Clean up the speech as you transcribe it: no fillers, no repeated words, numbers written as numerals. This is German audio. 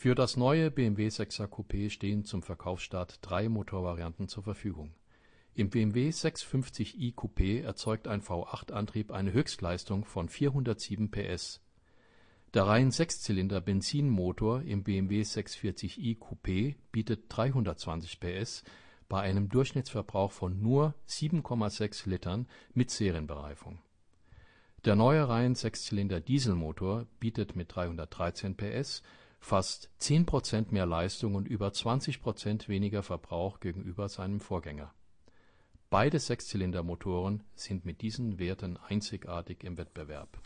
Für das neue BMW 6er Coupé stehen zum Verkaufsstart 3 Motorvarianten zur Verfügung. Im BMW 650i Coupé erzeugt ein V8-Antrieb eine Höchstleistung von 407 PS. Der rein 6-Zylinder-Benzinmotor im BMW 640i Coupé bietet 320 PS bei einem Durchschnittsverbrauch von nur 7,6 Litern mit Serienbereifung. Der neue rein 6-Zylinder-Dieselmotor bietet mit 313 PS fast 10% mehr Leistung und über 20% weniger Verbrauch gegenüber seinem Vorgänger. Beide Sechszylindermotoren sind mit diesen Werten einzigartig im Wettbewerb